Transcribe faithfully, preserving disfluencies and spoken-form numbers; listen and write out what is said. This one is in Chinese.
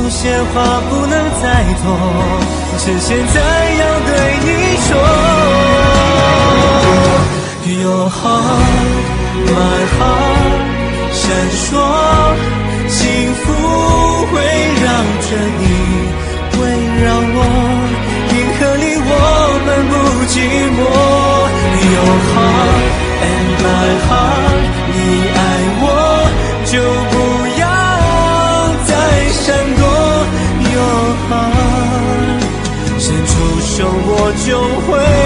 些话不能再拖，趁现在要对你说 Your heart, my heart 闪烁，幸福会绕着你围绕我，银河里我们不寂寞。 Your heart and my heart 你爱我就不要再闪躲。 Your heart 伸出手我就会